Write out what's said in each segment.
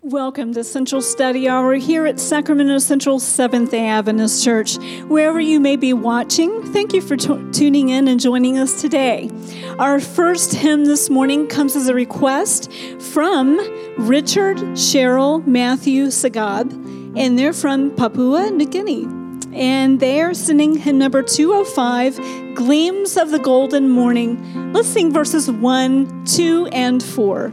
Welcome to Central Study Hour here at Sacramento Central Seventh-day Adventist Church. Wherever you may be watching, thank you for tuning in and joining us today. Our first hymn this morning comes as a request from Richard, Cheryl, Matthew, Sagab, and they're from Papua New Guinea. And they are singing hymn number 205, Gleams of the Golden Morning. Let's sing verses 1, 2, and 4.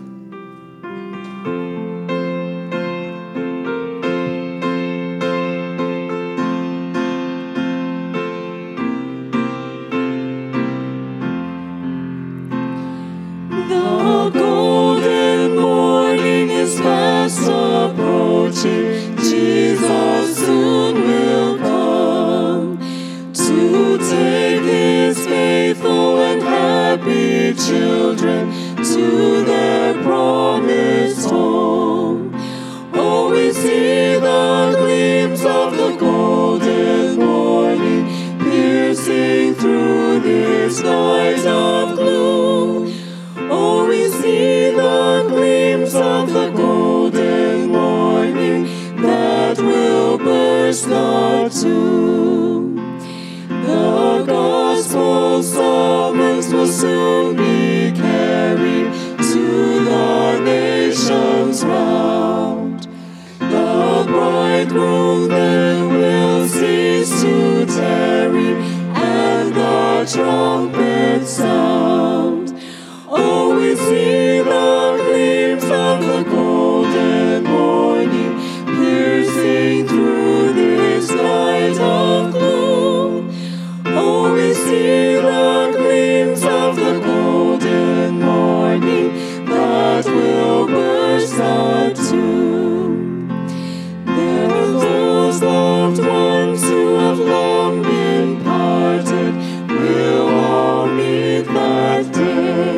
Approaching, Jesus soon will come to take his faithful and happy children to their promised home. Oh, we see the gleams of the golden morning piercing through this night of gloom. Oh, we see the gleams of the golden morning that will burst the tomb. The gospel summons will soon be carried to the nations round. The bridegroom then will cease to tarry, and the trumpet sound. Oh, we see the gleams of the golden morning piercing through this night of gloom. Oh, we see the gleams of the golden morning that will burst the tomb. There are those loved ones who have long been parted will all meet that day.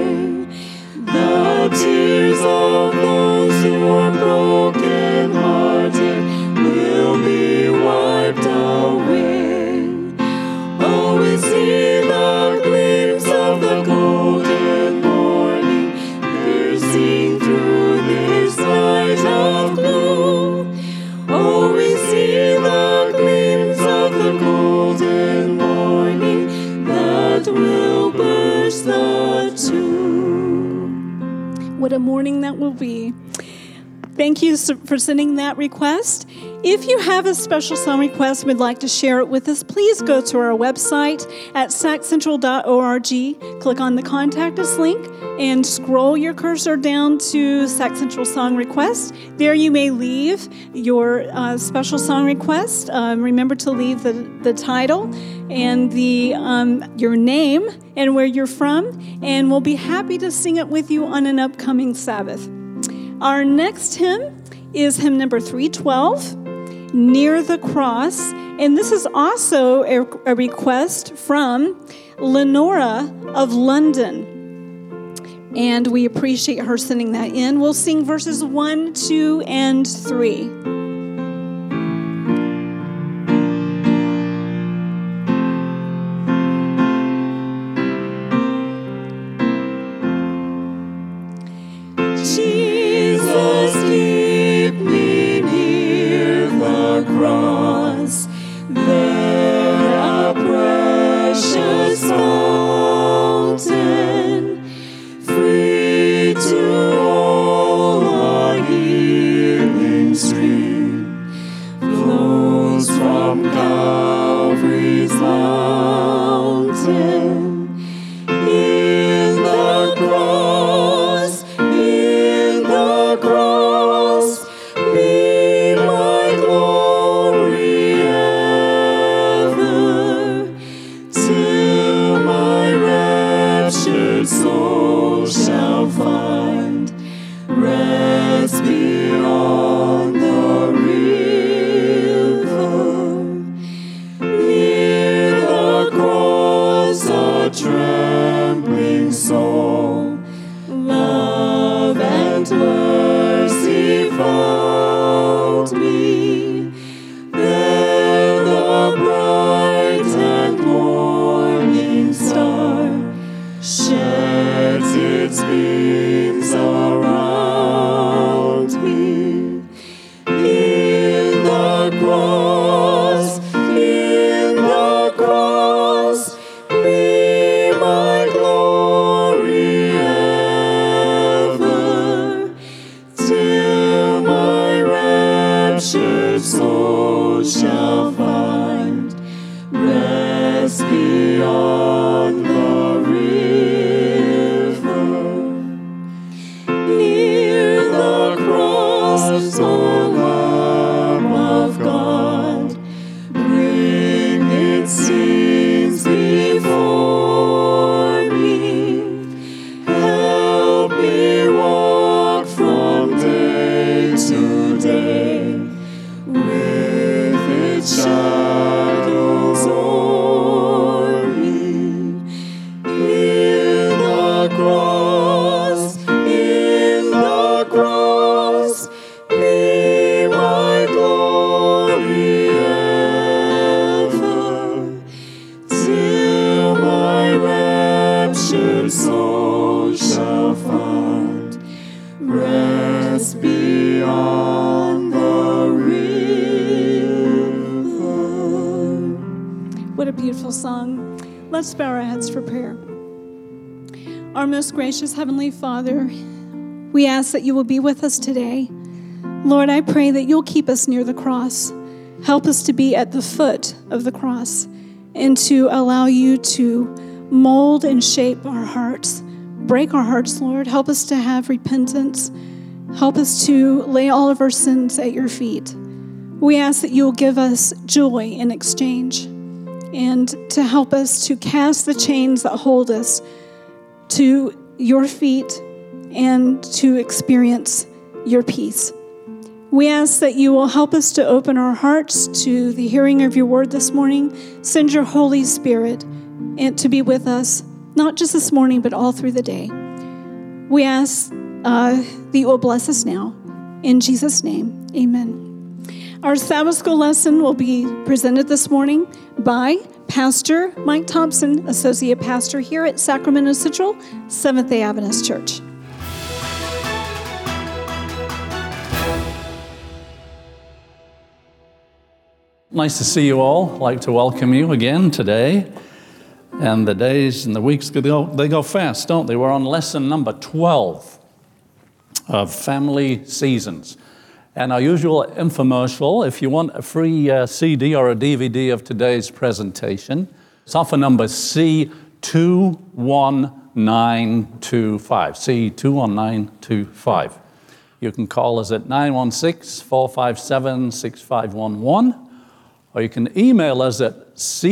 The tears of those who are broken-hearted will be wiped away. Oh, we see the gleams of the golden morning piercing through this night of gloom. Oh, we see the gleams of the golden morning that will burst the tomb. What a morning that will be. Thank you for sending that request. If you have a special song request and would like to share it with us, please go to our website at saccentral.org, click on the Contact Us link, and scroll your cursor down to Sac Central Song Request. There you may leave your special song request. Remember to leave the title and your name and where you're from, and we'll be happy to sing it with you on an upcoming Sabbath. Our next hymn is hymn number 312, Near the Cross, and this is also a request from Lenora of London, and we appreciate her sending that in. We'll sing verses 1, 2, and 3. Keep me near the cross, there a precious fountain, free to all a healing stream. raptured soul shall find rest beyond the river. Near the cross, O Lamb of God, bring its sins before me. Help me walk from day to day with its shadows o'er me. In the cross, be my glory ever, till my raptured soul shall find rest beyond the river. What a beautiful song. Let's bow our heads for prayer. Our most gracious Heavenly Father, we ask that you will be with us today. Lord, I pray that you'll keep us near the cross. Help us to be at the foot of the cross and to allow you to mold and shape our hearts. Break our hearts, Lord. Help us to have repentance. Help us to lay all of our sins at your feet. We ask that you will give us joy in exchange and to help us to cast the chains that hold us to your feet and to experience your peace. We ask that you will help us to open our hearts to the hearing of your word this morning. Send your Holy Spirit and to be with us, not just this morning, but all through the day. We ask that you will bless us now. In Jesus' name, amen. Our Sabbath school lesson will be presented this morning by Pastor Mike Thompson, Associate Pastor here at Sacramento Central, Seventh-day Adventist Church. Nice to see you all. I'd like to welcome you again today. And the days and the weeks, they go fast, don't they? We're on lesson number 12 of Family Seasons. And our usual infomercial, if you want a free CD or a DVD of today's presentation, it's offer number C21925, C21925. You can call us at 916-457-6511, or you can email us at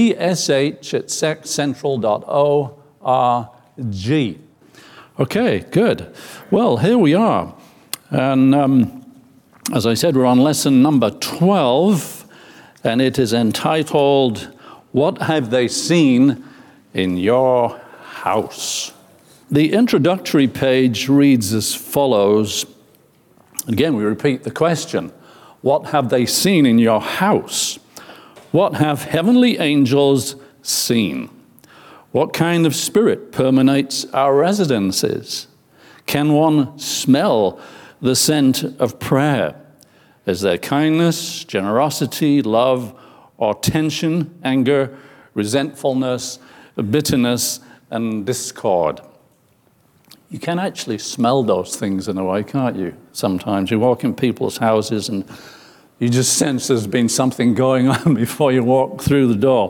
csh@seccentral.org. Okay, good. Well, here we are. And as I said, we're on lesson number 12, and it is entitled, What Have They Seen in Your House? The introductory page reads as follows. Again, we repeat the question. What have they seen in your house? What have heavenly angels seen? What kind of spirit permeates our residences? Can one smell the scent of prayer? Is there kindness, generosity, love, or tension, anger, resentfulness, bitterness, and discord? You can actually smell those things in a way, can't you? Sometimes you walk in people's houses and you just sense there's been something going on before you walk through the door.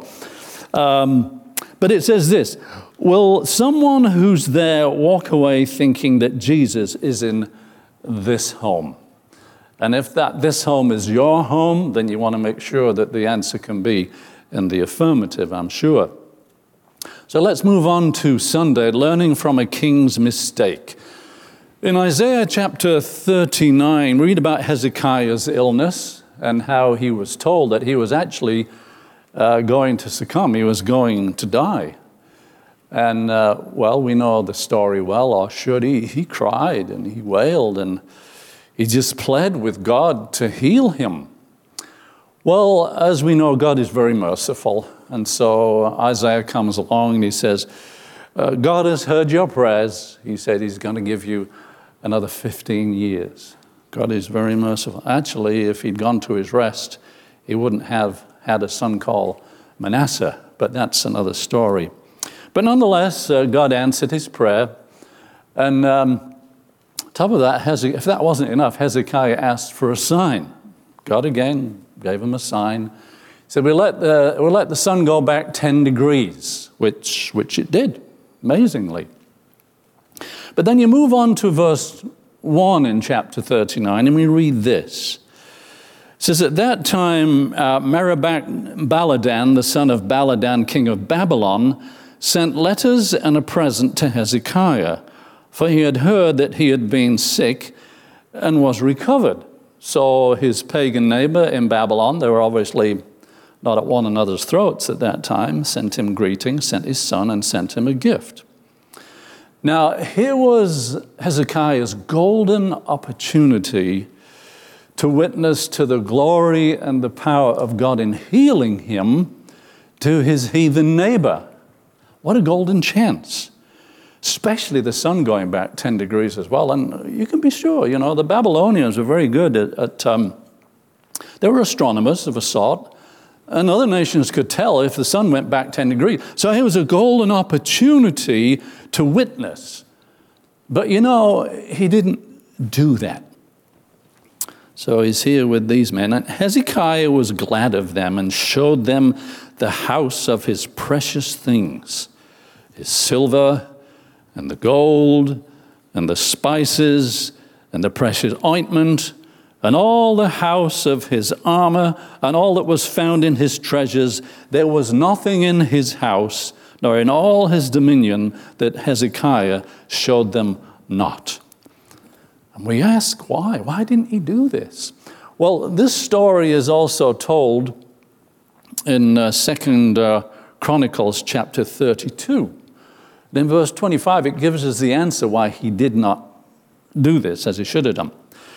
But it says this, will someone who's there walk away thinking that Jesus is in this home? And if this home is your home, then you want to make sure that the answer can be in the affirmative, I'm sure. So let's move on to Sunday, learning from a king's mistake. In Isaiah chapter 39, we read about Hezekiah's illness and how he was told that he was actually going to succumb. He was going to die. And, well, we know the story well, or should he? He cried and he wailed and he just pled with God to heal him. Well, as we know, God is very merciful. And so Isaiah comes along and he says, God has heard your prayers. He said he's going to give you another 15 years. God is very merciful. Actually, if he'd gone to his rest, he wouldn't have had a son called Manasseh, but that's another story. But nonetheless, God answered his prayer. And top of that, if that wasn't enough, Hezekiah asked for a sign. God again gave him a sign. He said, we'll let the sun go back 10 degrees, which it did, amazingly. But then you move on to verse 1 in chapter 39, and we read this. It says, at that time, Merodach-Baladan, the son of Baladan, king of Babylon, sent letters and a present to Hezekiah, for he had heard that he had been sick and was recovered. So his pagan neighbor in Babylon, they were obviously not at one another's throats at that time, sent him greetings, sent his son, and sent him a gift. Now, here was Hezekiah's golden opportunity to witness to the glory and the power of God in healing him to his heathen neighbor. What a golden chance, especially the sun going back 10 degrees as well. And you can be sure, the Babylonians were very good at they were astronomers of a sort, and other nations could tell if the sun went back 10 degrees. So it was a golden opportunity to witness. But he didn't do that. So he's here with these men. And Hezekiah was glad of them and showed them the house of his precious things, his silver and the gold and the spices and the precious ointment and all the house of his armor and all that was found in his treasures. There was nothing in his house nor in all his dominion that Hezekiah showed them not. And we ask why? Why didn't he do this? Well, this story is also told in 2 Chronicles chapter 32. In verse 25, it gives us the answer why he did not do this as he should have done.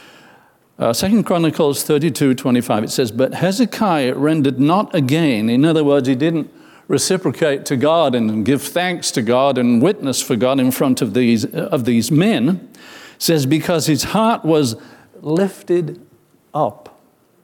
2 Chronicles 32:25, it says, but Hezekiah rendered not again. In other words, he didn't reciprocate to God and give thanks to God and witness for God in front of these men. It says, because his heart was lifted up.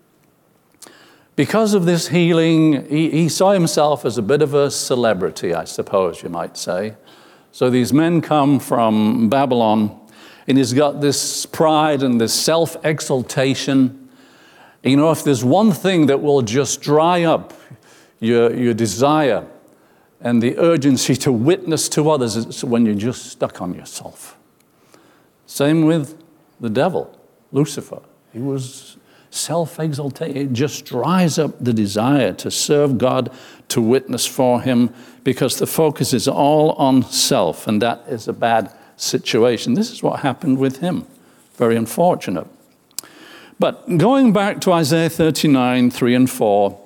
Because of this healing, he saw himself as a bit of a celebrity, I suppose you might say. So these men come from Babylon, and he's got this pride and this self-exaltation. If there's one thing that will just dry up your desire and the urgency to witness to others, it's when you're just stuck on yourself. Same with the devil, Lucifer. He was self-exaltation. It just dries up the desire to serve God, to witness for him, because the focus is all on self, and that is a bad situation. This is what happened with him. Very unfortunate. But going back to Isaiah 39, 3 and 4,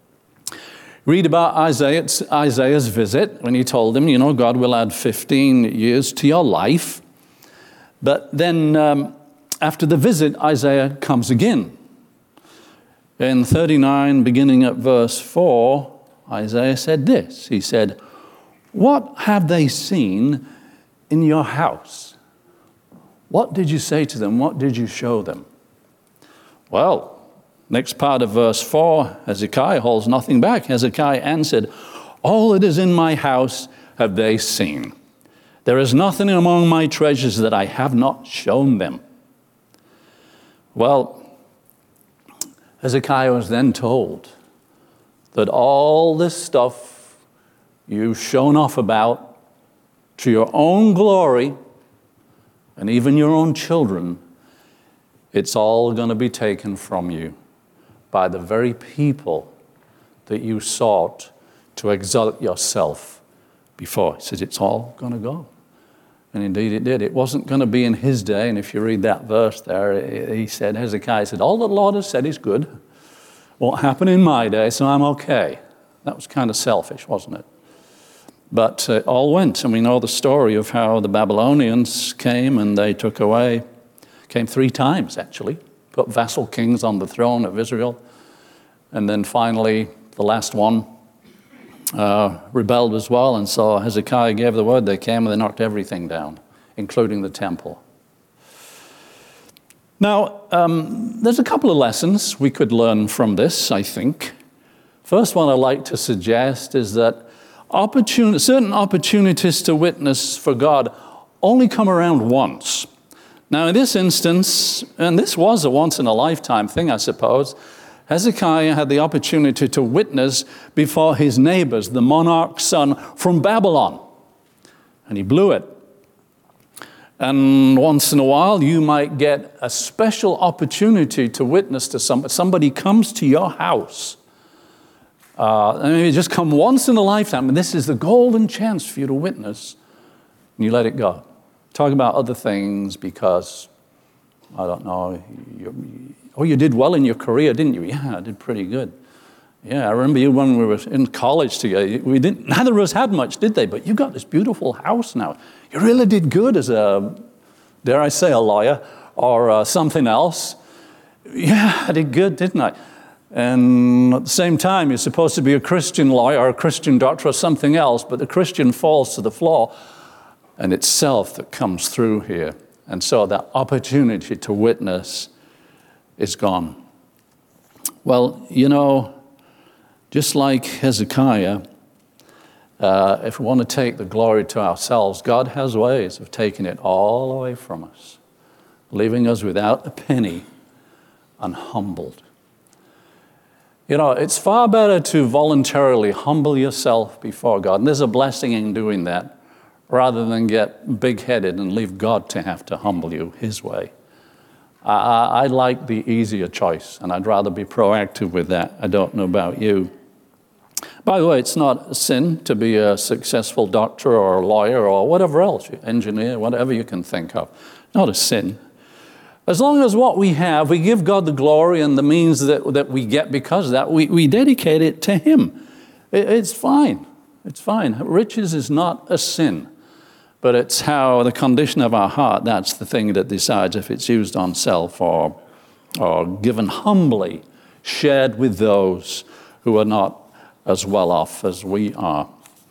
read about Isaiah's visit when he told him, God will add 15 years to your life. But then after the visit, Isaiah comes again. In 39, beginning at verse 4, Isaiah said this. He said, what have they seen in your house? What did you say to them? What did you show them? Well, next part of verse 4, Hezekiah holds nothing back. Hezekiah answered, all that is in my house have they seen. There is nothing among my treasures that I have not shown them. Well, Hezekiah was then told that all this stuff you've shown off about to your own glory and even your own children, it's all going to be taken from you by the very people that you sought to exalt yourself before. He says it's all going to go. And indeed it did. It wasn't going to be in his day. And if you read that verse there, Hezekiah said, all that the Lord has said is good. Won't happen in my day, so I'm okay. That was kind of selfish, wasn't it? But it all went. And we know the story of how the Babylonians came and they took away, came 3 times actually, put vassal kings on the throne of Israel. And then finally, the last one rebelled as well, and so Hezekiah gave the word. They came and they knocked everything down, including the temple. Now, there's a couple of lessons we could learn from this, I think. First one I'd like to suggest is that certain opportunities to witness for God only come around once. Now, in this instance, and this was a once-in-a-lifetime thing, I suppose, Hezekiah had the opportunity to witness before his neighbors, the monarch's son from Babylon. And he blew it. And once in a while, you might get a special opportunity to witness to somebody. Somebody comes to your house. And maybe just come once in a lifetime, and this is the golden chance for you to witness, and you let it go. Talk about other things because, I don't know, you did well in your career, didn't you? Yeah, I did pretty good. Yeah, I remember you when we were in college together. Neither of us had much, did they? But you got this beautiful house now. You really did good as a, dare I say, a lawyer or something else. Yeah, I did good, didn't I? And at the same time, you're supposed to be a Christian lawyer or a Christian doctor or something else, but the Christian falls to the floor, and it's self that comes through here. And so that opportunity to witness is gone. Well, you know, just like Hezekiah, if we want to take the glory to ourselves, God has ways of taking it all away from us, leaving us without a penny and humbled. You know, it's far better to voluntarily humble yourself before God, and there's a blessing in doing that, rather than get big-headed and leave God to have to humble you His way. I like the easier choice, and I'd rather be proactive with that. I don't know about you. By the way, it's not a sin to be a successful doctor or a lawyer or whatever else, engineer, whatever you can think of. Not a sin. As long as what we have, we give God the glory and the means that we get because of that, we dedicate it to Him. It's fine. It's fine. Riches is not a sin, but it's how the condition of our heart, that's the thing that decides if it's used on self or given humbly, shared with those who are not as well off as we are.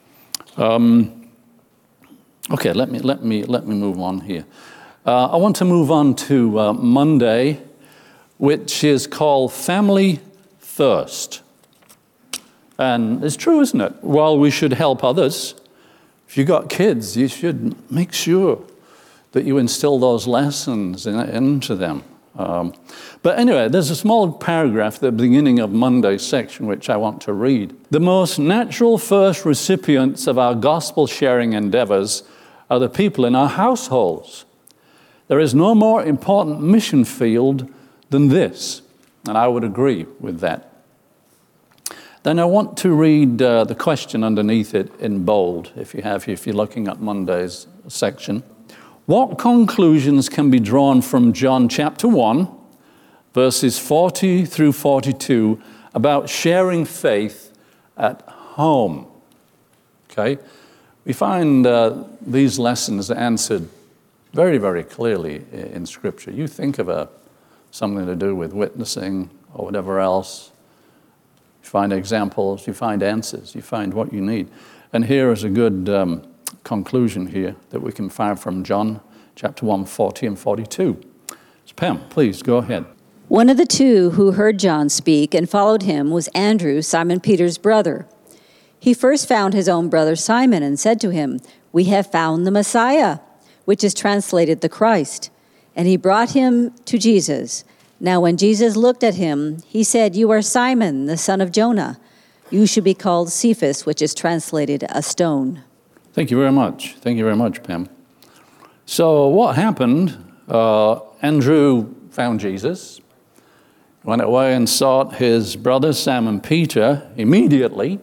Okay, let me move on here. I want to move on to Monday, which is called Family Thirst. And it's true, isn't it? While we should help others, if you've got kids, you should make sure that you instill those lessons into them. But anyway, there's a small paragraph at the beginning of Monday's section which I want to read. The most natural first recipients of our gospel-sharing endeavors are the people in our households. There is no more important mission field than this, and I would agree with that. Then I want to read the question underneath it in bold, if you're looking at Monday's section. What conclusions can be drawn from John chapter 1, verses 40 through 42, about sharing faith at home? Okay, we find these lessons answered very, very clearly in Scripture. You think of something to do with witnessing or whatever else. You find examples, you find answers, you find what you need. And here is a good conclusion here that we can find from John chapter 1, 40 and 42. So Pam, please go ahead. One of the two who heard John speak and followed him was Andrew, Simon Peter's brother. He first found his own brother Simon and said to him, "We have found the Messiah," which is translated the Christ. And he brought him to Jesus. Now when Jesus looked at him, he said, "You are Simon, the son of Jonah. You should be called Cephas," which is translated a stone. Thank you very much. Thank you very much, Pam. So what happened? Andrew found Jesus, went away and sought his brother Simon Peter immediately,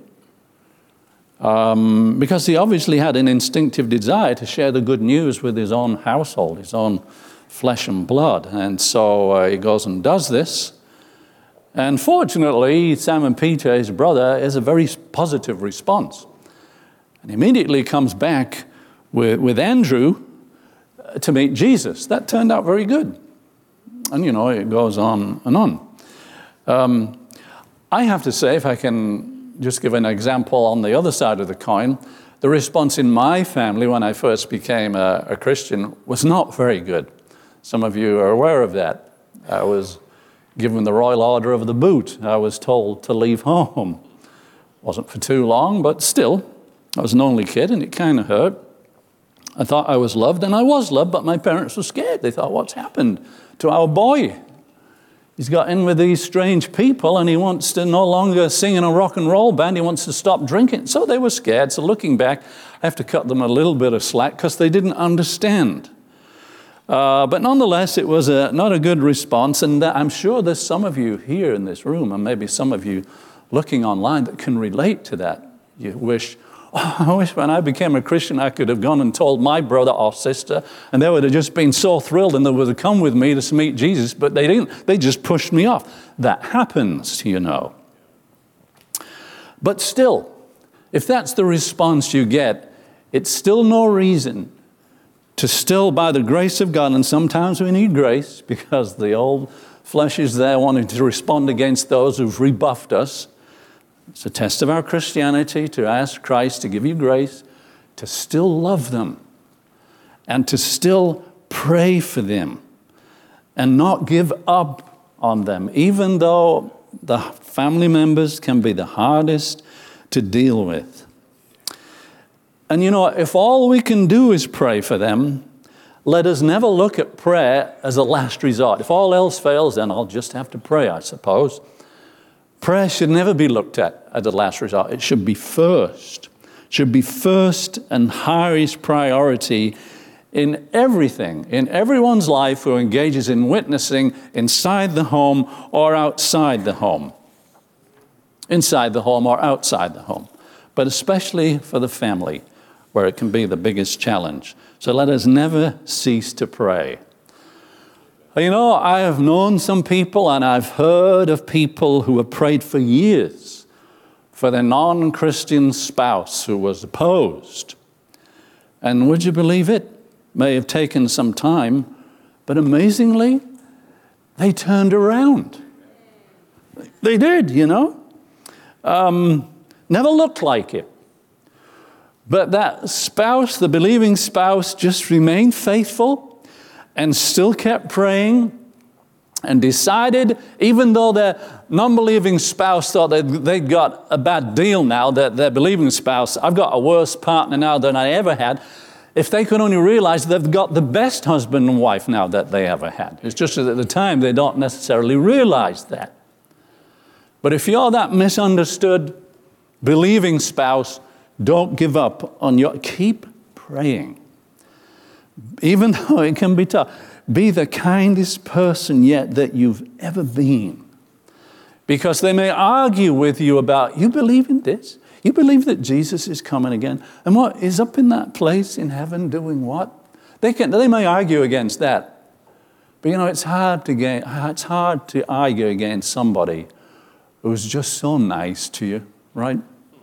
because he obviously had an instinctive desire to share the good news with his own household, his own flesh and blood. And so he goes and does this. And fortunately, Simon Peter, his brother, is a very positive response. And immediately comes back with Andrew to meet Jesus. That turned out very good. And, you know, it goes on and on. I have to say, if I can just give an example on the other side of the coin, the response in my family when I first became a Christian was not very good. Some of you are aware of that. I was given the royal order of the boot. I was told to leave home. Wasn't for too long, but still, I was an only kid and it kind of hurt. I thought I was loved, and I was loved, but my parents were scared. They thought, what's happened to our boy? He's got in with these strange people, and he wants to no longer sing in a rock and roll band. He wants to stop drinking. So they were scared. So looking back, I have to cut them a little bit of slack because they didn't understand. But nonetheless, it was not a good response. And I'm sure there's some of you here in this room, and maybe some of you looking online, that can relate to that. You wish, I wish when I became a Christian, I could have gone and told my brother or sister, and they would have just been so thrilled, and they would have come with me to meet Jesus, but they didn't. They just pushed me off. That happens, you know. But still, if that's the response you get, it's still no reason to still, by the grace of God, and sometimes we need grace because the old flesh is there wanting to respond against those who've rebuffed us. It's a test of our Christianity to ask Christ to give you grace, to still love them, and to still pray for them, and not give up on them, even though the family members can be the hardest to deal with. And you know, if all we can do is pray for them, let us never look at prayer as a last resort. If all else fails, then I'll just have to pray, I suppose. Prayer should never be looked at as a last resort. It should be first. It should be first and highest priority in everything, in everyone's life who engages in witnessing inside the home or outside the home. Inside the home or outside the home. But especially for the family, where it can be the biggest challenge. So let us never cease to pray. You know, I have known some people, and I've heard of people who have prayed for years for their non-Christian spouse who was opposed. And would you believe it? May have taken some time, but amazingly, they turned around. They did, you know. Never looked like it. But that spouse, the believing spouse, just remained faithful and still kept praying and decided, even though their non-believing spouse thought that they'd got a bad deal now, that their believing spouse, I've got a worse partner now than I ever had, if they could only realize they've got the best husband and wife now that they ever had. It's just that at the time they don't necessarily realize that. But if you're that misunderstood believing spouse, don't give up on keep praying. Even though it can be tough, be the kindest person yet that you've ever been. Because they may argue with you about, you believe in this? You believe that Jesus is coming again? And what, is up in that place in heaven doing what? They may argue against that. But you know, it's hard to argue against somebody who's just so nice to you, right?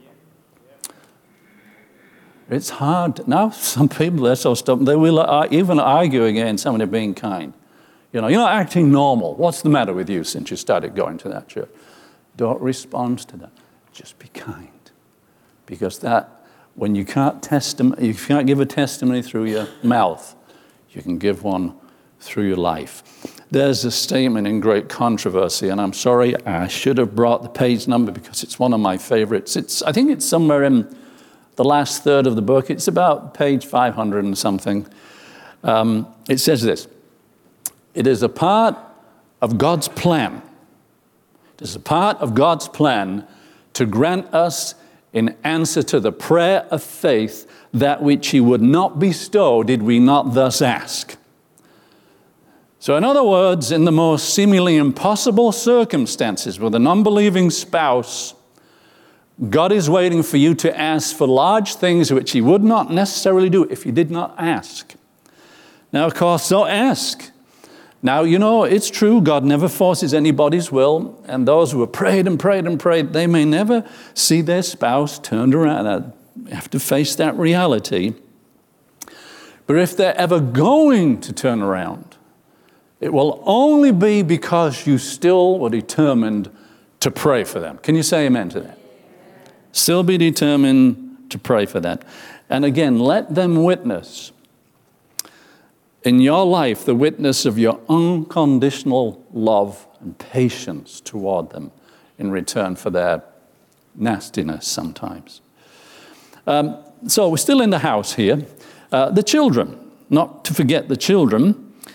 It's hard. Now, some people, they're so stubborn, they will even argue against somebody being kind. You know, you're not acting normal. What's the matter with you since you started going to that church? Don't respond to that. Just be kind. Because that, when you can't give a testimony through your mouth, you can give one through your life. There's a statement in Great Controversy, and I'm sorry, I should have brought the page number because it's one of my favorites. I think it's somewhere in the last third of the book. It's about page 500 and something. It says this: it is a part of God's plan. It is a part of God's plan to grant us, in answer to the prayer of faith, that which he would not bestow did we not thus ask. So in other words, in the most seemingly impossible circumstances with an unbelieving spouse, God is waiting for you to ask for large things which he would not necessarily do if you did not ask. Now, of course, so ask. Now, you know, it's true, God never forces anybody's will, and those who have prayed and prayed and prayed, they may never see their spouse turned around. They have to face that reality. But if they're ever going to turn around, it will only be because you still were determined to pray for them. Can you say amen to that? Still be determined to pray for that. And again, let them witness in your life the witness of your unconditional love and patience toward them in return for their nastiness sometimes. So we're still in the house here. The children, not to forget the children.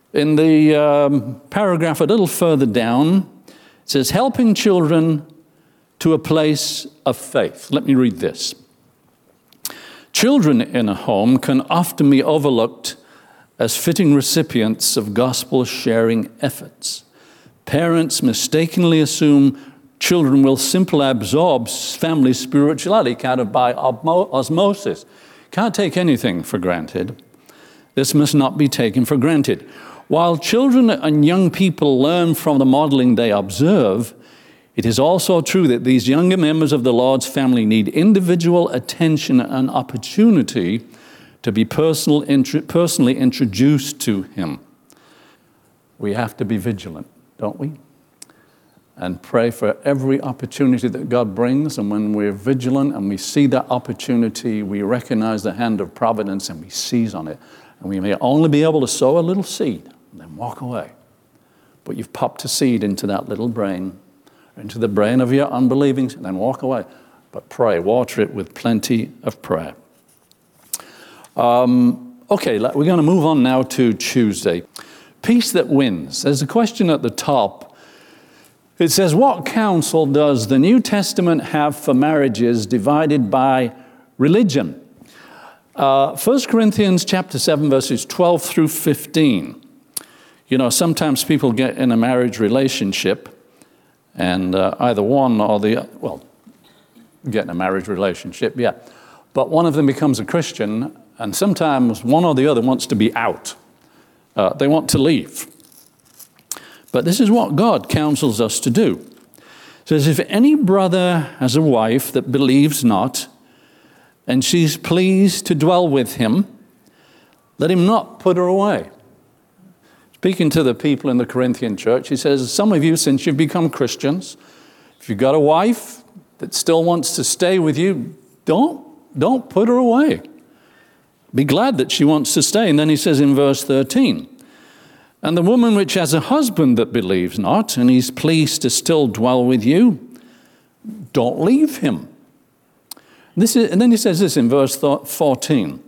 In the paragraph a little further down, it says, helping children to a place of faith. Let me read this. Children in a home can often be overlooked as fitting recipients of gospel-sharing efforts. Parents mistakenly assume children will simply absorb family spirituality kind of by osmosis. Can't take anything for granted. This must not be taken for granted. While children and young people learn from the modeling they observe, it is also true that these younger members of the Lord's family need individual attention and opportunity to be personally introduced to Him. We have to be vigilant, don't we? And pray for every opportunity that God brings. And when we're vigilant and we see that opportunity, we recognize the hand of providence and we seize on it. And we may only be able to sow a little seed and then walk away. But you've popped a seed into that little brain, into the brain of your unbelieving, and then walk away. But pray, water it with plenty of prayer. Okay, we're going to move on now to Tuesday. Peace that wins. There's a question at the top. It says, what counsel does the New Testament have for marriages divided by religion? 1 Corinthians chapter 7, verses 12 through 15. You know, sometimes people get in a marriage relationship and either one or the other, well, get in a marriage relationship, yeah. But one of them becomes a Christian, and sometimes one or the other wants to be out. They want to leave. But this is what God counsels us to do. It says, if any brother has a wife that believes not, and she's pleased to dwell with him, let him not put her away. Speaking to the people in the Corinthian church, he says, some of you, since you've become Christians, if you've got a wife that still wants to stay with you, don't put her away. Be glad that she wants to stay. And then he says in verse 13, and the woman which has a husband that believes not, and he's pleased to still dwell with you, don't leave him. And then he says this in verse 14.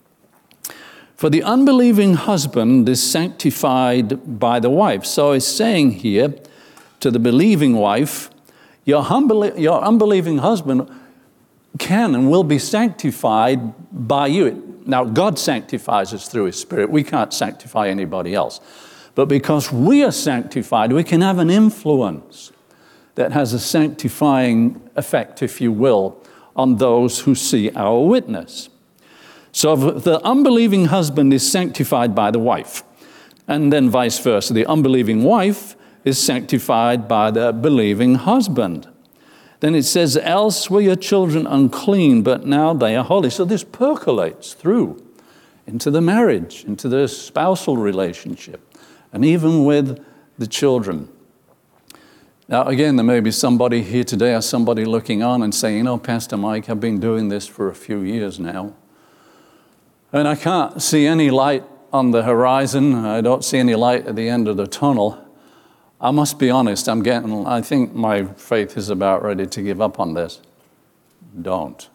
For the unbelieving husband is sanctified by the wife. So he's saying here to the believing wife, your unbelieving husband can and will be sanctified by you. Now, God sanctifies us through His Spirit. We can't sanctify anybody else. But because we are sanctified, we can have an influence that has a sanctifying effect, if you will, on those who see our witness. So the unbelieving husband is sanctified by the wife, and then vice versa. The unbelieving wife is sanctified by the believing husband. Then it says, else were your children unclean, but now they are holy. So this percolates through into the marriage, into the spousal relationship, and even with the children. Now, again, there may be somebody here today or somebody looking on and saying, you know, Pastor Mike, I've been doing this for a few years now, and I can't see any light on the horizon. I don't see any light at the end of the tunnel. I must be honest, I think my faith is about ready to give up on this. Don't.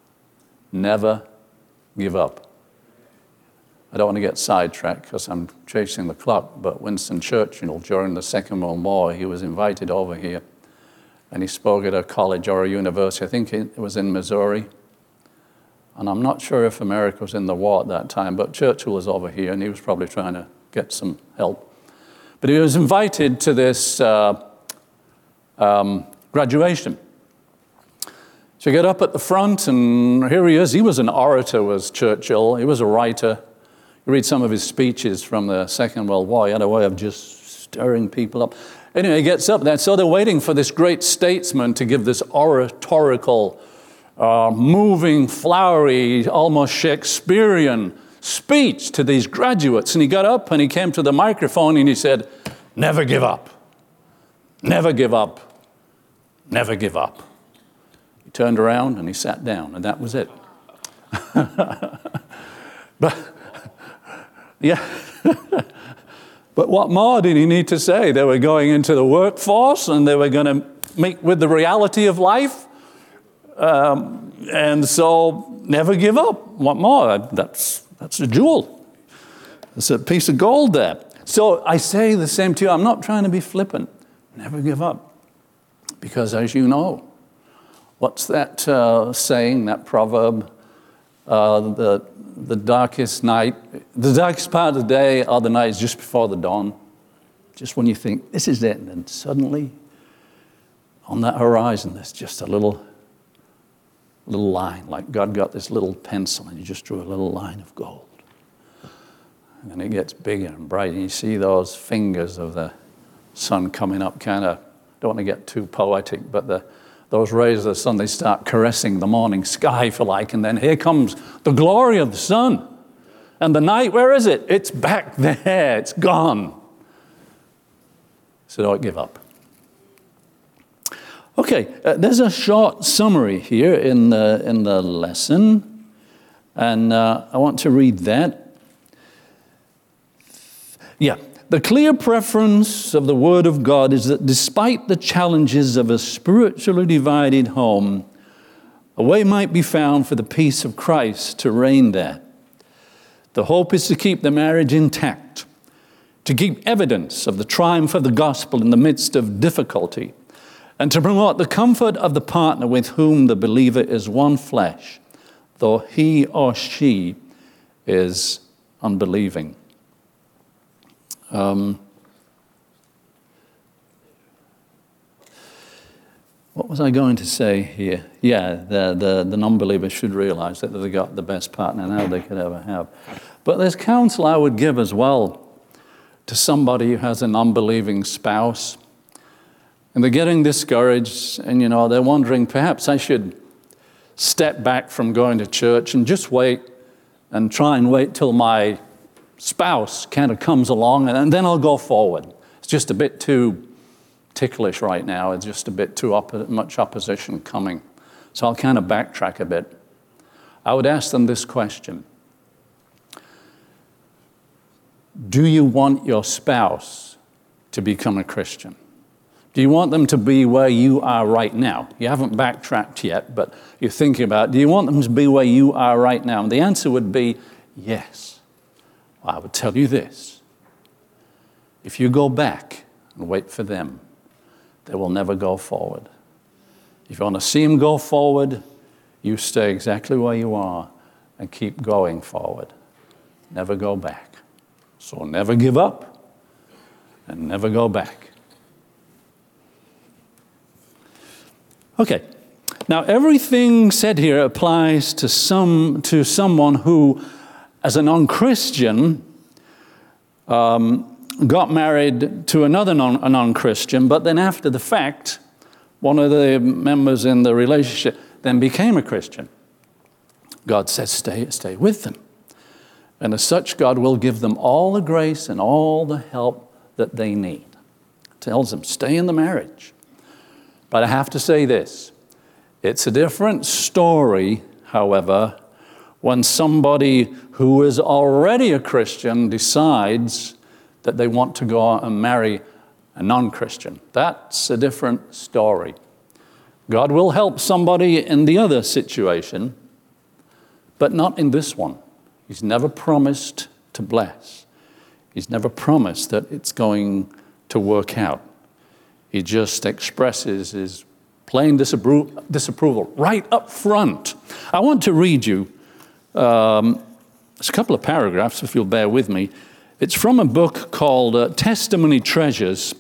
Never give up. I don't want to get sidetracked because I'm chasing the clock, but Winston Churchill, during the Second World War, he was invited over here, and he spoke at a college or a university. I think it was in Missouri. And I'm not sure if America was in the war at that time, but Churchill was over here, and he was probably trying to get some help. But he was invited to this graduation. So he got up at the front, and here he is. He was an orator, was Churchill. He was a writer. You read some of his speeches from the Second World War. He had a way of just stirring people up. Anyway, he gets up there. So they're waiting for this great statesman to give this oratorical, moving, flowery, almost Shakespearean speech to these graduates. And he got up and he came to the microphone and he said, never give up, never give up, never give up. He turned around and he sat down, and that was it. But, yeah. But what more did he need to say? They were going into the workforce and they were going to meet with the reality of life. And so never give up. What more? That's a jewel. It's a piece of gold there. So I say the same to you. I'm not trying to be flippant. Never give up. Because as you know, what's that saying, that proverb? The darkest night, the darkest part of the day or the night is just before the dawn. Just when you think, this is it, and then suddenly, on that horizon, there's just a little line, like God got this little pencil and he just drew a little line of gold. And then it gets bigger and brighter, and you see those fingers of the sun coming up, kind of, don't want to get too poetic, but those rays of the sun, they start caressing the morning sky, if you like, and then here comes the glory of the sun. And the night, where is it? It's back there, it's gone. So don't give up. Okay, there's a short summary here in the lesson, and I want to read that. Yeah, the clear preference of the Word of God is that despite the challenges of a spiritually divided home, a way might be found for the peace of Christ to reign there. The hope is to keep the marriage intact, to keep evidence of the triumph of the gospel in the midst of difficulty, and to promote the comfort of the partner with whom the believer is one flesh, though he or she is unbelieving. What was I going to say here? Yeah, the non-believer should realize that they got the best partner now they could ever have. But there's counsel I would give as well to somebody who has an unbelieving spouse. And they're getting discouraged, and they're wondering, perhaps I should step back from going to church and just wait and try and wait till my spouse kind of comes along, and then I'll go forward. It's just a bit too ticklish right now. It's just a bit too much opposition coming. So I'll kind of backtrack a bit. I would ask them this question. Do you want your spouse to become a Christian? Do you want them to be where you are right now? You haven't backtracked yet, but you're thinking about, do you want them to be where you are right now? And the answer would be yes. I would tell you this. If you go back and wait for them, they will never go forward. If you want to see them go forward, you stay exactly where you are and keep going forward. Never go back. So never give up and never go back. Okay. Now, everything said here applies to someone who, as a non-Christian, got married to another non-Christian, but then after the fact, one of the members in the relationship then became a Christian. God says, stay with them. And as such, God will give them all the grace and all the help that they need. Tells them, stay in the marriage. But I have to say this. It's a different story, however, when somebody who is already a Christian decides that they want to go out and marry a non-Christian. That's a different story. God will help somebody in the other situation, but not in this one. He's never promised to bless. He's never promised that it's going to work out. He just expresses his plain disapproval right up front. I want to read you it's a couple of paragraphs, if you'll bear with me. It's from a book called Testimony Treasures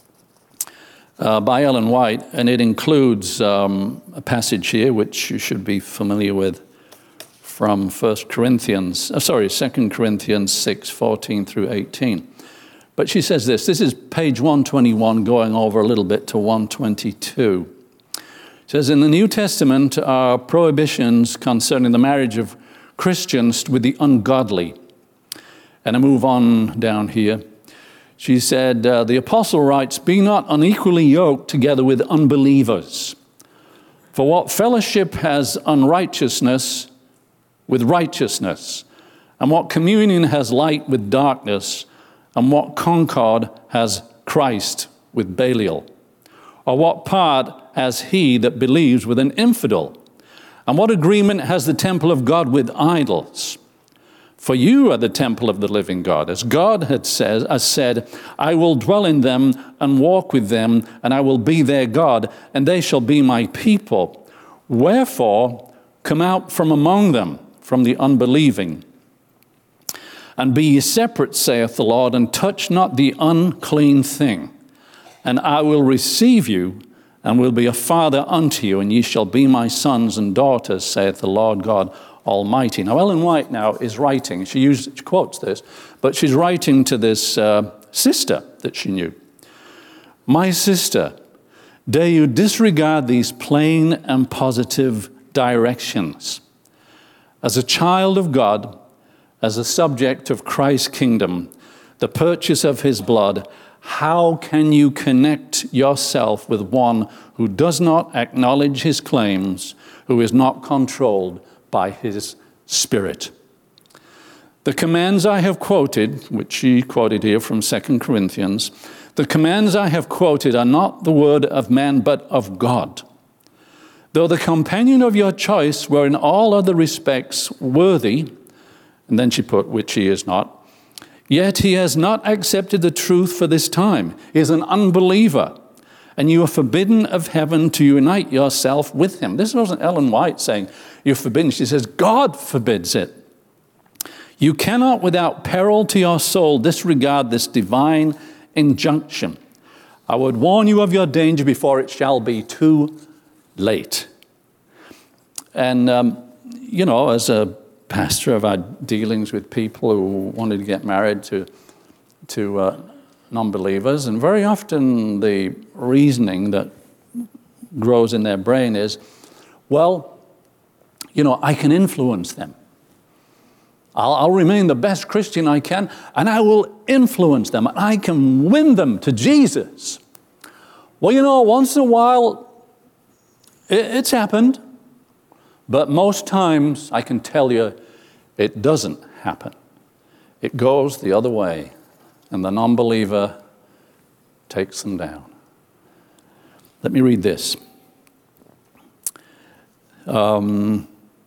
by Ellen White, and it includes a passage here, which you should be familiar with, from 2 Corinthians 6, 14 through 18. But she says this is page 121, going over a little bit to 122. It says, in the New Testament are prohibitions concerning the marriage of Christians with the ungodly. And I move on down here. She said, the apostle writes, be not unequally yoked together with unbelievers. For what fellowship has unrighteousness with righteousness? And what communion has light with darkness? And what concord has Christ with Belial? Or what part has he that believes with an infidel? And what agreement has the temple of God with idols? For you are the temple of the living God. As God has said, I will dwell in them and walk with them, and I will be their God, and they shall be my people. Wherefore, come out from among them, from the unbelieving, and be ye separate, saith the Lord, and touch not the unclean thing. And I will receive you, and will be a father unto you, and ye shall be my sons and daughters, saith the Lord God Almighty. Now, Ellen White now is writing. She quotes this, but she's writing to this sister that she knew. My sister, dare you disregard these plain and positive directions? As a child of God, as a subject of Christ's kingdom, the purchase of his blood, how can you connect yourself with one who does not acknowledge his claims, who is not controlled by his Spirit? The commands I have quoted, which she quoted here from 2 Corinthians, the commands I have quoted are not the word of man, but of God. Though the companion of your choice were in all other respects worthy, and then she put, which he is not, yet he has not accepted the truth for this time. He is an unbeliever, and you are forbidden of heaven to unite yourself with him. This wasn't Ellen White saying you're forbidden. She says God forbids it. You cannot, without peril to your soul, disregard this divine injunction. I would warn you of your danger before it shall be too late. And, as a pastor, I've had dealings with people who wanted to get married to non-believers, and very often the reasoning that grows in their brain is, well, I can influence them. I'll remain the best Christian I can, and I will influence them. I can win them to Jesus. Well, once in a while, it's happened, but most times, I can tell you, it doesn't happen. It goes the other way, and the non-believer takes them down. Let me read this. It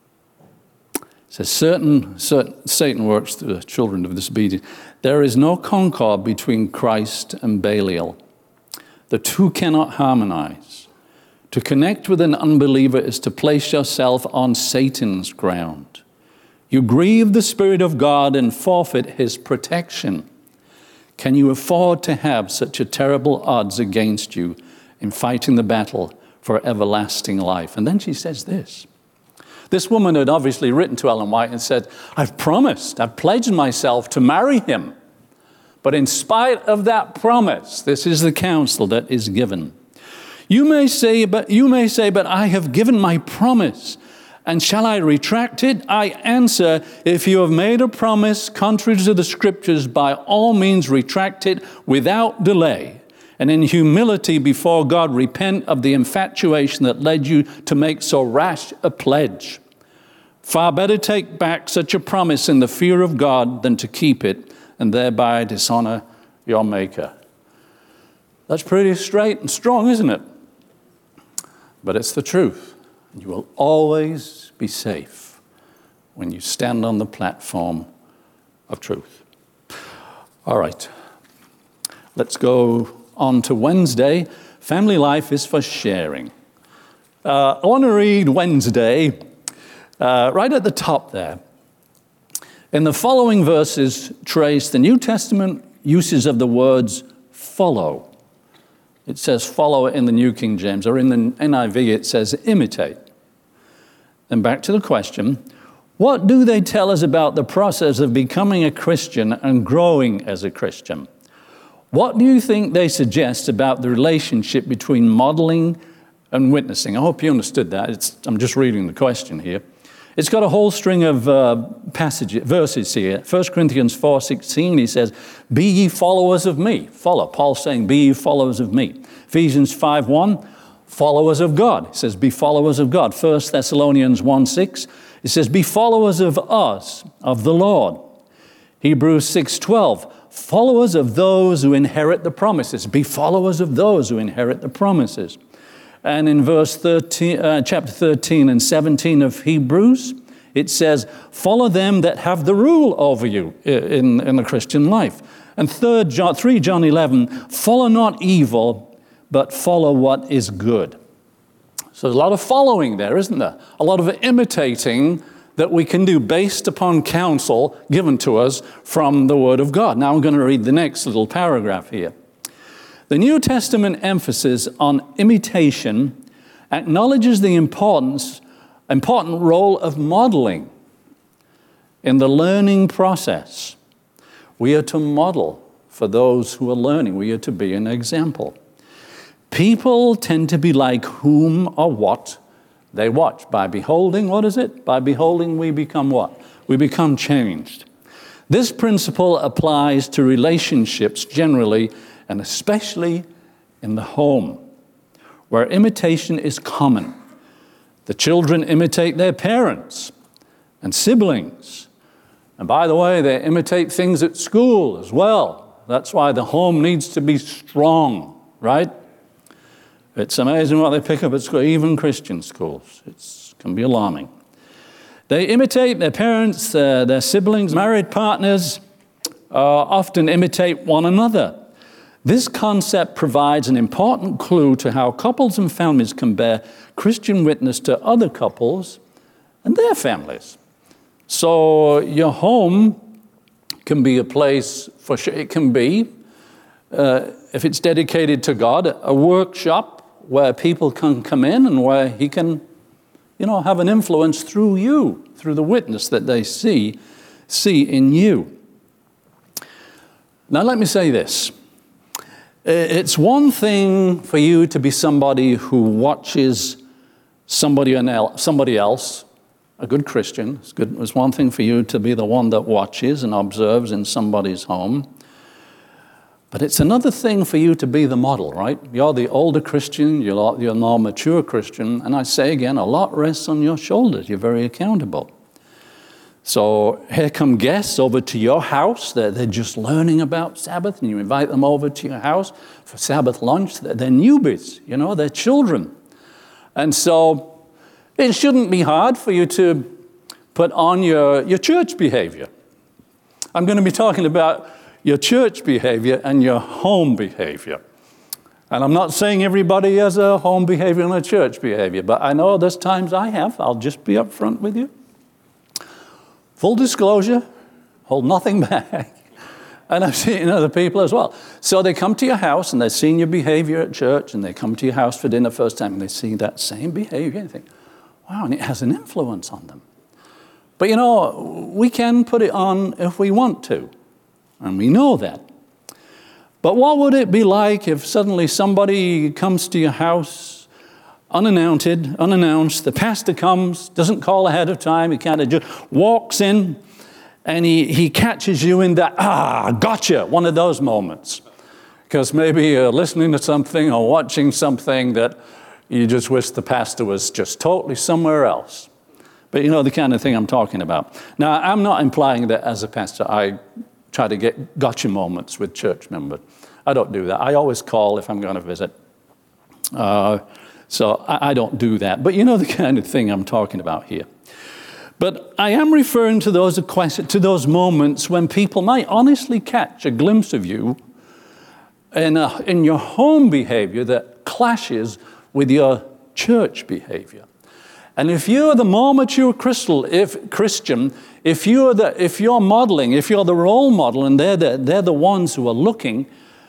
says, Satan works through the children of disobedience. There is no concord between Christ and Belial. The two cannot harmonize. To connect with an unbeliever is to place yourself on Satan's ground. You grieve the Spirit of God and forfeit his protection. Can you afford to have such a terrible odds against you in fighting the battle for everlasting life? And then she says this. This woman had obviously written to Ellen White and said, I've pledged myself to marry him. But in spite of that promise, this is the counsel that is given. You may say, but I have given my promise. And shall I retract it? I answer, if you have made a promise contrary to the Scriptures, by all means retract it without delay. And in humility before God, repent of the infatuation that led you to make so rash a pledge. Far better take back such a promise in the fear of God than to keep it and thereby dishonor your Maker. That's pretty straight and strong, isn't it? But it's the truth. You will always be safe when you stand on the platform of truth. All right. Let's go on to Wednesday. Family life is for sharing. I want to read Wednesday right at the top there. In the following verses, trace the New Testament uses of the words follow. It says follow in the New King James, or in the NIV it says imitate. And back to the question, what do they tell us about the process of becoming a Christian and growing as a Christian? What do you think they suggest about the relationship between modeling and witnessing? I hope you understood that. I'm just reading the question here. It's got a whole string of verses here. 1 Corinthians 4:16, he says, be ye followers of me. Follow. Paul's saying, be ye followers of me. Ephesians 5:1, followers of God. It says, be followers of God. 1 Thessalonians 1:6, it says, be followers of us, of the Lord. Hebrews 6:12, followers of those who inherit the promises. Be followers of those who inherit the promises. And in chapter 13 and 17 of Hebrews, it says, follow them that have the rule over you in the Christian life. And 3 John 11, follow not evil, but follow what is good. So there's a lot of following there, isn't there? A lot of imitating that we can do based upon counsel given to us from the Word of God. Now I'm going to read the next little paragraph here. The New Testament emphasis on imitation acknowledges the important role of modeling in the learning process. We are to model for those who are learning. We are to be an example. People tend to be like whom or what they watch. By beholding, what is it? By beholding, we become what? We become changed. This principle applies to relationships generally, and especially in the home, where imitation is common. The children imitate their parents and siblings. And by the way, they imitate things at school as well. That's why the home needs to be strong, right? It's amazing what they pick up at school, even Christian schools. It can be alarming. They imitate their parents, their siblings, married partners, often imitate one another. This concept provides an important clue to how couples and families can bear Christian witness to other couples and their families. So your home can be a place for sure. It can be, if it's dedicated to God, a workshop where people can come in and where he can, have an influence through you, through the witness that they see in you. Now let me say this. It's one thing for you to be somebody who watches somebody else, a good Christian. It's one thing for you to be the one that watches and observes in somebody's home. But it's another thing for you to be the model, right? You're the older Christian, you're the more mature Christian, and I say again, a lot rests on your shoulders. You're very accountable. So here come guests over to your house. They're just learning about Sabbath, and you invite them over to your house for Sabbath lunch. They're newbies, they're children. And so it shouldn't be hard for you to put on your church behavior. I'm going to be talking about your church behavior and your home behavior. And I'm not saying everybody has a home behavior and a church behavior, but I know there's times I have. I'll just be up front with you. Full disclosure, hold nothing back. And I've seen other people as well. So they come to your house and they've seen your behavior at church, and they come to your house for dinner first time and they see that same behavior and think, wow, and it has an influence on them. But we can put it on if we want to. And we know that. But what would it be like if suddenly somebody comes to your house unannounced, the pastor comes, doesn't call ahead of time, he kind of just walks in, and he catches you in that, gotcha, one of those moments. Because maybe you're listening to something or watching something that you just wish the pastor was just totally somewhere else. But the kind of thing I'm talking about. Now, I'm not implying that as a pastor I try to get gotcha moments with church members. I don't do that. I always call if I'm going to visit. So I don't do that. But the kind of thing I'm talking about here. But I am referring to those moments when people might honestly catch a glimpse of you in your home behavior that clashes with your church behavior. And if you're the more mature Christian, if you're modeling, if you're the role model, and they're the ones who are looking,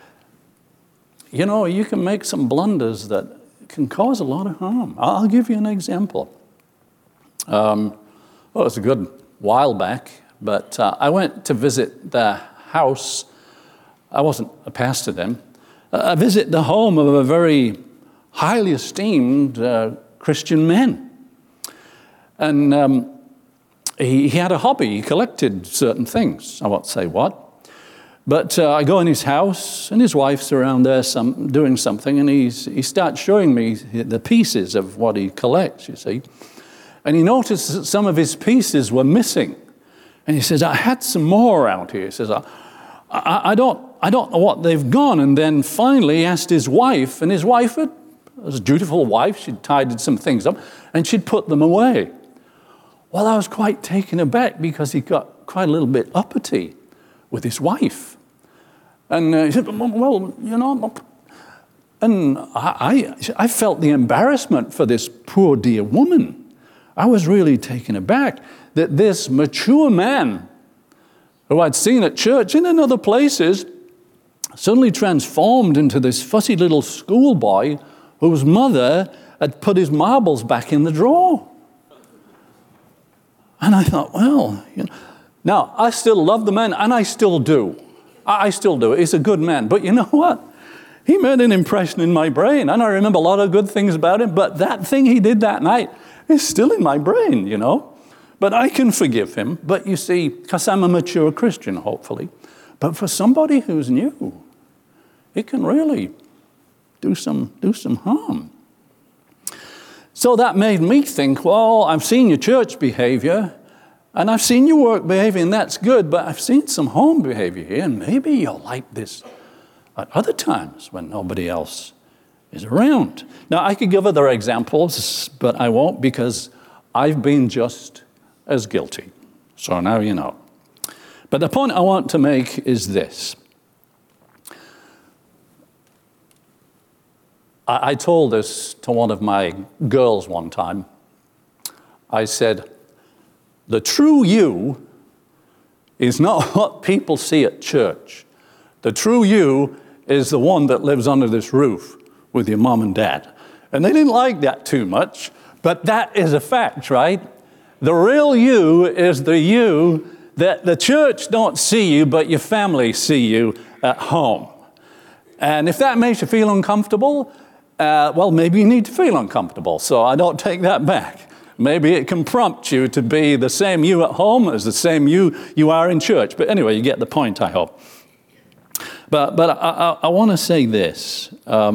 you can make some blunders that can cause a lot of harm. I'll give you an example. It's a good while back, but I went to visit the house. I wasn't a pastor then. I visited the home of a very highly esteemed Christian man. And he had a hobby. He collected certain things. I won't say what. But I go in his house, and his wife's around there doing something, and he starts showing me the pieces of what he collects, you see. And he noticed that some of his pieces were missing. And he says, I had some more around here. He says, I don't know what they've gone. And then finally he asked his wife, and his wife was a dutiful wife. She'd tidied some things up, and she'd put them away. Well, I was quite taken aback because he got quite a little bit uppity with his wife. And he said, well, you know, and I felt the embarrassment for this poor dear woman. I was really taken aback that this mature man who I'd seen at church and in other places suddenly transformed into this fussy little schoolboy whose mother had put his marbles back in the drawer. And I thought, well, you know, now I still love the man, and I still do. I still do. He's a good man. But you know what? He made an impression in my brain, and I remember a lot of good things about him, but that thing he did that night is still in my brain, you know. But I can forgive him. But you see, because I'm a mature Christian, hopefully. But for somebody who's new, it can really do some harm. So that made me think, well, I've seen your church behavior, and I've seen your work behavior, and that's good, but I've seen some home behavior here, and maybe you'll like this at other times when nobody else is around. Now, I could give other examples, but I won't because I've been just as guilty. So now you know. But the point I want to make is this. I told this to one of my girls one time. I said, the true you is not what people see at church. The true you is the one that lives under this roof with your mom and dad. And they didn't like that too much, but that is a fact, right? The real you is the you that the church don't see you, but your family see you at home. And if that makes you feel uncomfortable, well, maybe you need to feel uncomfortable, so I don't take that back. Maybe it can prompt you to be the same you at home as the same you are in church. But anyway, you get the point, I hope. But I want to say this.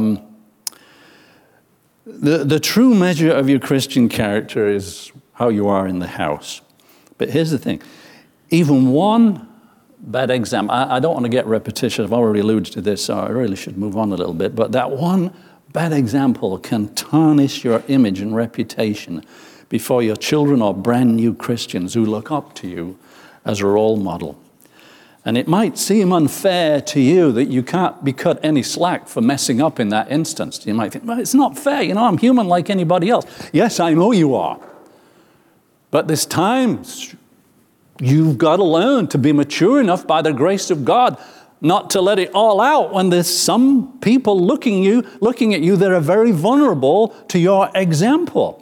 The true measure of your Christian character is how you are in the house. But here's the thing. Even one bad example, I don't want to get repetitious. I've already alluded to this, so I really should move on a little bit. But that one bad example can tarnish your image and reputation before your children or brand new Christians who look up to you as a role model. And it might seem unfair to you that you can't be cut any slack for messing up in that instance. You might think, well, it's not fair. You know, I'm human like anybody else. Yes, I know you are. But there's times you've got to learn to be mature enough by the grace of God not to let it all out when there's some people looking at you that are very vulnerable to your example.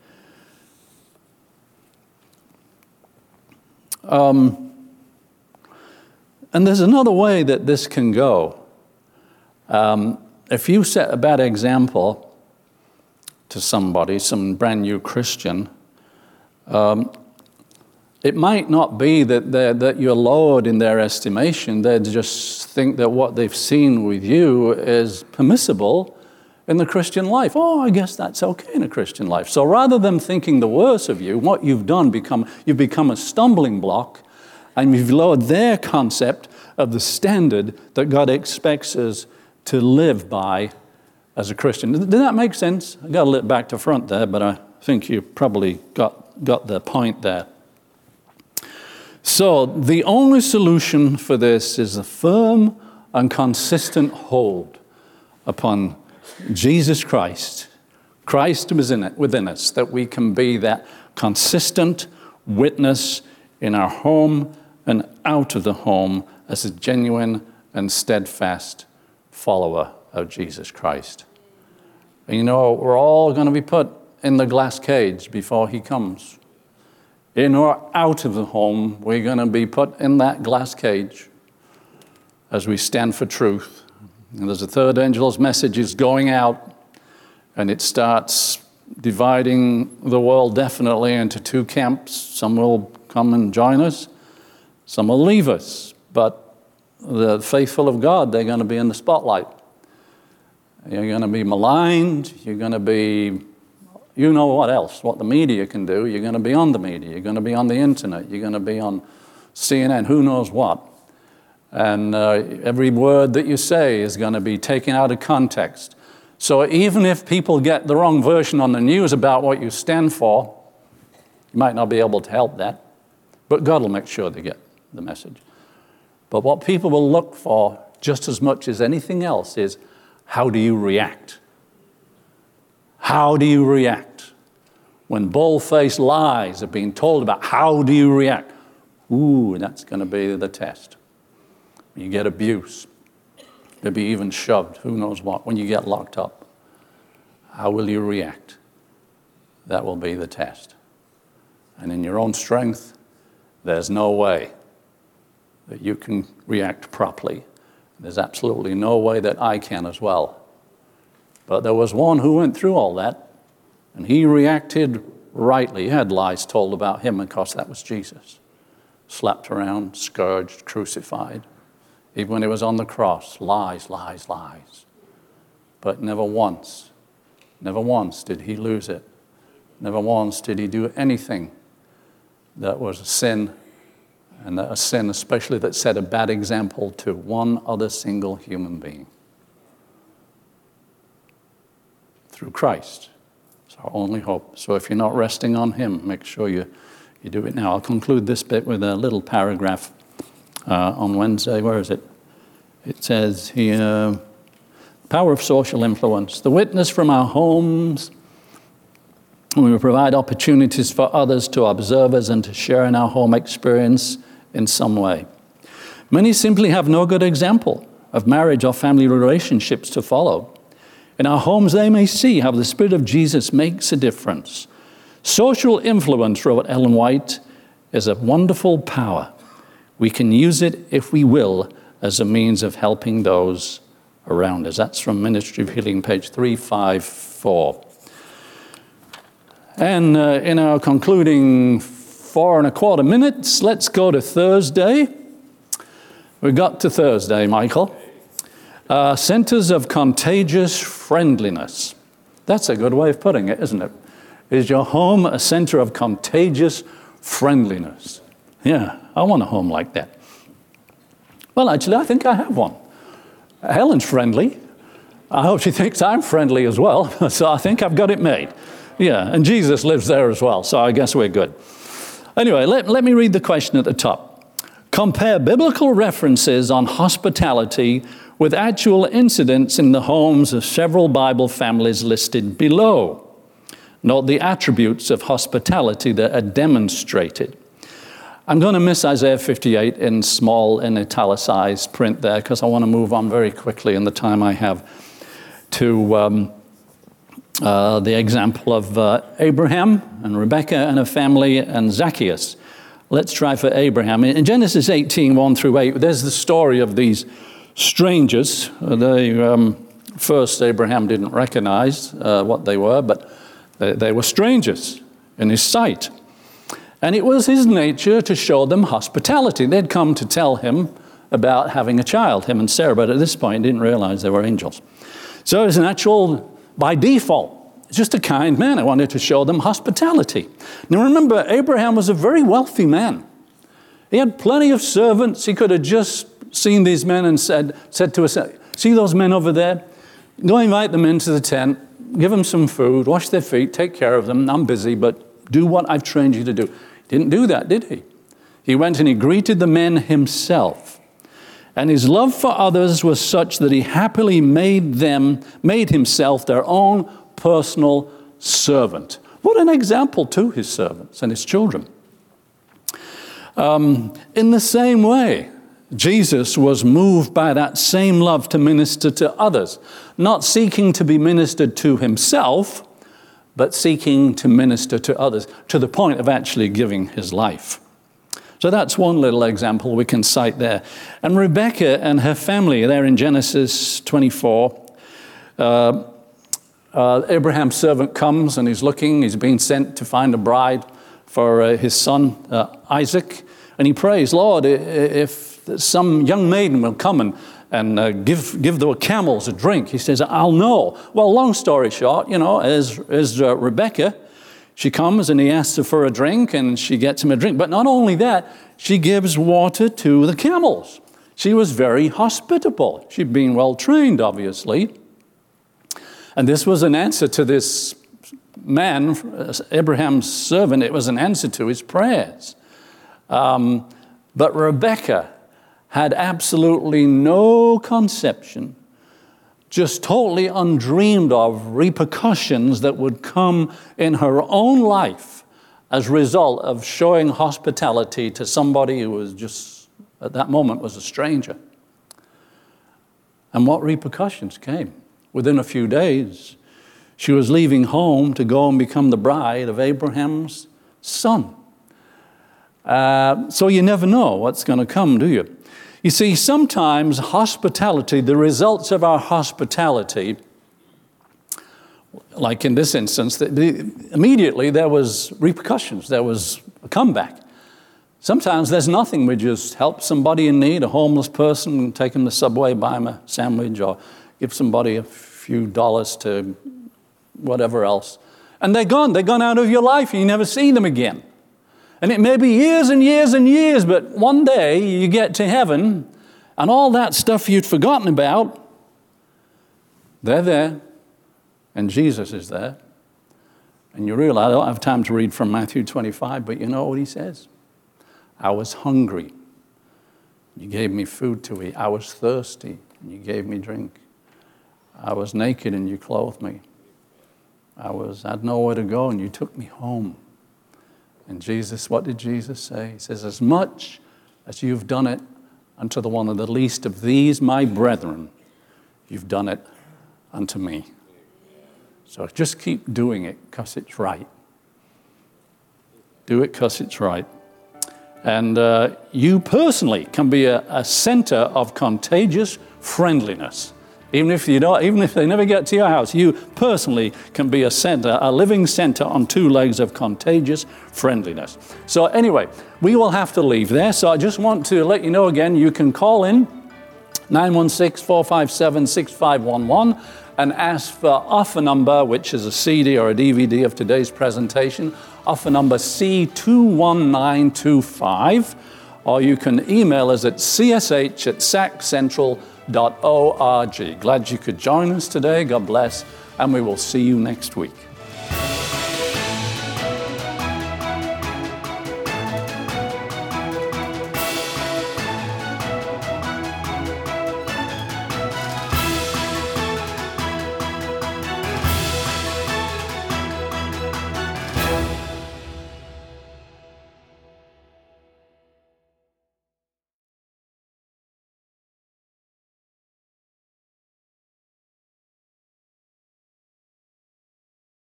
And there's another way that this can go. If you set a bad example to somebody, some brand new Christian, it might not be that you're lowered in their estimation. They just think that what they've seen with you is permissible in the Christian life. Oh, I guess that's okay in a Christian life. So rather than thinking the worst of you, what you've done, you've become a stumbling block, and you've lowered their concept of the standard that God expects us to live by as a Christian. Did that make sense? I got a little back to front there, but I think you probably got the point there. So the only solution for this is a firm and consistent hold upon Jesus Christ. Christ within us, that we can be that consistent witness in our home and out of the home as a genuine and steadfast follower of Jesus Christ. And you know, we're all going to be put in the glass cage before he comes. In or out of the home, we're going to be put in that glass cage as we stand for truth. And there's a third angel's message is going out, and it starts dividing the world definitely into two camps. Some will come and join us. Some will leave us. But the faithful of God, they're going to be in the spotlight. You're going to be maligned. You're going to be, you know what else, what the media can do. You're going to be on the media. You're going to be on the internet. You're going to be on CNN, who knows what. And every word that you say is going to be taken out of context. So even if people get the wrong version on the news about what you stand for, You might not be able to help that, but God will make sure they get the message. But what people will look for just as much as anything else is, how do you react? How do you react? When bold-faced lies are being told about, how do you react? Ooh, that's going to be the test. You get abuse, maybe even shoved, who knows what, when you get locked up. How will you react? That will be the test. And in your own strength, there's no way that you can react properly. There's absolutely no way that I can as well. But there was one who went through all that, and he reacted rightly. He had lies told about him, and of course that was Jesus. Slapped around, scourged, crucified. Even when he was on the cross, lies, lies, lies. But never once did he lose it. Never once did he do anything that was a sin, and a sin especially that set a bad example to one other single human being. Through Christ. It's our only hope. So if you're not resting on him, make sure you do it now. I'll conclude this bit with a little paragraph on Wednesday. Where is it? It says here, power of social influence. The witness from our homes. We will provide opportunities for others to observe us and to share in our home experience in some way. Many simply have no good example of marriage or family relationships to follow. In our homes, they may see how the Spirit of Jesus makes a difference. Social influence, wrote Ellen White, is a wonderful power. We can use it, if we will, as a means of helping those around us. That's from Ministry of Healing, page 354. And in our concluding 4¼ minutes, let's go to Thursday. We got to Thursday, Michael. Centers of contagious friendliness. That's a good way of putting it, isn't it? Is your home a center of contagious friendliness? Yeah, I want a home like that. Well, actually, I think I have one. Helen's friendly. I hope she thinks I'm friendly as well. So I think I've got it made. Yeah, and Jesus lives there as well, so I guess we're good. Anyway, let me read the question at the top. Compare biblical references on hospitality with actual incidents in the homes of several Bible families listed below. Note the attributes of hospitality that are demonstrated. I'm going to miss Isaiah 58 in small and italicized print there because I want to move on very quickly in the time I have to the example of Abraham and Rebekah and her family and Zacchaeus. Let's try for Abraham. In Genesis 18, 1-8, there's the story of these strangers. First, Abraham didn't recognize what they were, but they were strangers in his sight. And it was his nature to show them hospitality. They'd come to tell him about having a child, him and Sarah, but at this point didn't realize they were angels. So it was natural, by default, just a kind man. I wanted to show them hospitality. Now remember, Abraham was a very wealthy man. He had plenty of servants. He could have just seen these men and said to us, see those men over there? Go invite them into the tent, give them some food, wash their feet, take care of them. I'm busy, but do what I've trained you to do. He didn't do that, did he? He went and he greeted the men himself. And his love for others was such that he happily made himself their own personal servant. What an example to his servants and his children. In the same way, Jesus was moved by that same love to minister to others, not seeking to be ministered to himself, but seeking to minister to others, to the point of actually giving his life. So that's one little example we can cite there. And Rebekah and her family, there in Genesis 24, Abraham's servant comes and he's being sent to find a bride for his son Isaac. And he prays, Lord, if some young maiden will come and give the camels a drink, he says, I'll know. Well, long story short, as Rebekah, she comes and he asks her for a drink and she gets him a drink. But not only that, she gives water to the camels. She was very hospitable. She'd been well trained, obviously. And this was an answer to this man, Abraham's servant, it was an answer to his prayers. But Rebekah had absolutely no conception, just totally undreamed of repercussions that would come in her own life as a result of showing hospitality to somebody who was just, at that moment, was a stranger. And what repercussions came? Within a few days, she was leaving home to go and become the bride of Abraham's son. So you never know what's going to come, do you? You see, sometimes hospitality, the results of our hospitality, like in this instance, immediately there was repercussions. There was a comeback. Sometimes there's nothing. We just help somebody in need, a homeless person, take them to Subway, buy them a sandwich, or give somebody a few dollars to whatever else. And they're gone. They're gone out of your life, and you never see them again. And it may be years and years and years, but one day you get to heaven, and all that stuff you'd forgotten about, they're there, and Jesus is there. And you realize, I don't have time to read from Matthew 25, but you know what he says? I was hungry. You gave me food to eat. I was thirsty, and you gave me drink. I was naked, and you clothed me. I had nowhere to go, and you took me home. And Jesus, what did Jesus say? He says, as much as you've done it unto the one of the least of these, my brethren, you've done it unto me. So just keep doing it because it's right. Do it because it's right. And you personally can be a center of contagious friendliness. Even if they never get to your house, you personally can be a living center on two legs of contagious friendliness. So anyway, we will have to leave there. So I just want to let you know again, you can call in 916-457-6511 and ask for offer number, which is a CD or a DVD of today's presentation, offer number C21925, or you can email us at csh@saccentral.org. Glad you could join us today. God bless, and we will see you next week.